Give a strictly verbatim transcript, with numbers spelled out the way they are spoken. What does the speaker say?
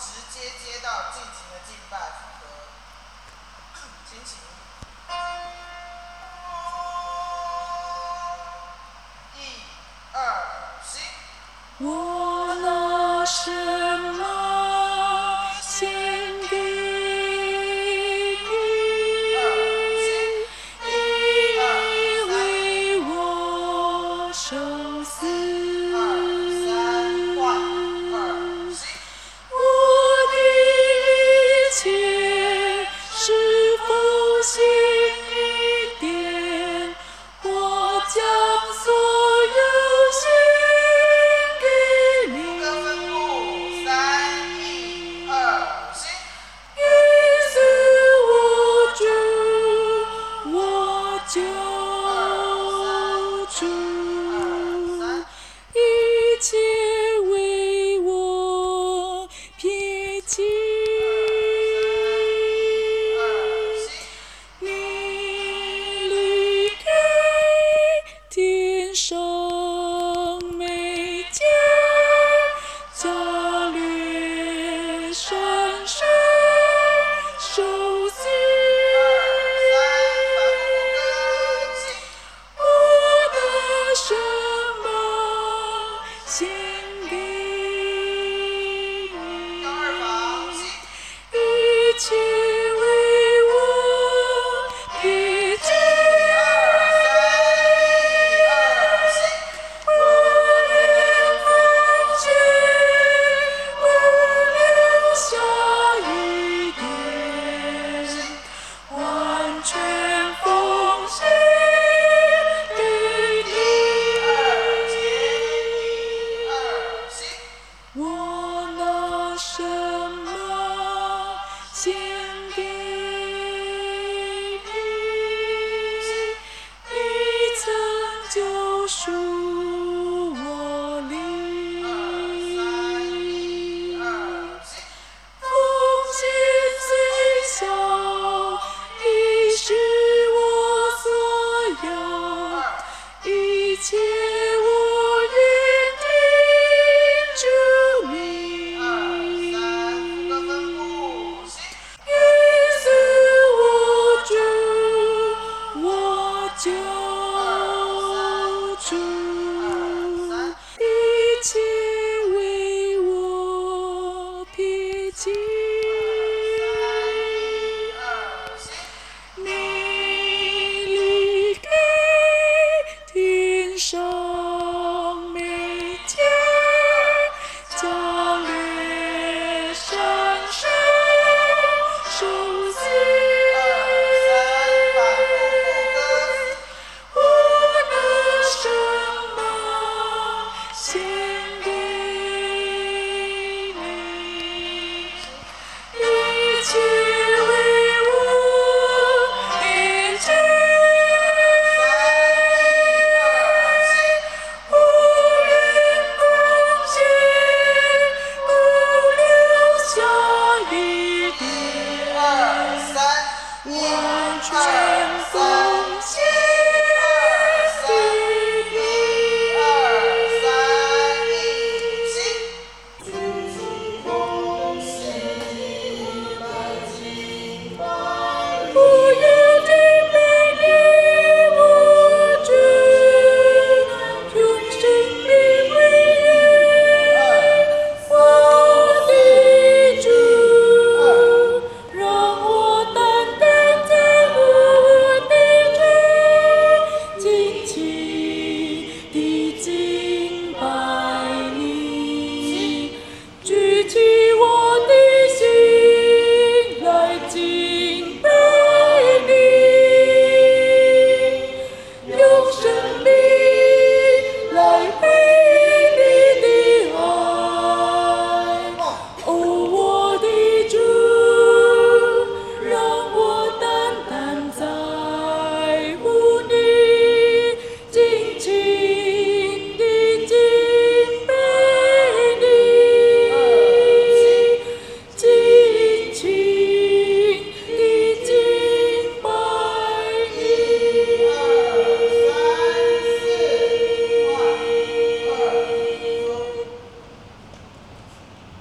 直接接到进行的敬拜符合。请起。一、二、行。 我拿什么献给你？你为我受死。我的一切是否信一点？我将所有献给你。你是我主，我救主，一切为我撇弃。你离开天上美家，加略山上受死。我拿什么献给你？一切为我撇弃。我连奉献不留下一点，完全奉献给你。我拿什么献给你？你曾救赎我灵，奉献最小，已是我所有，一切我愿听主命。你是我主，我救主，一切为我撇弃。你离开天上。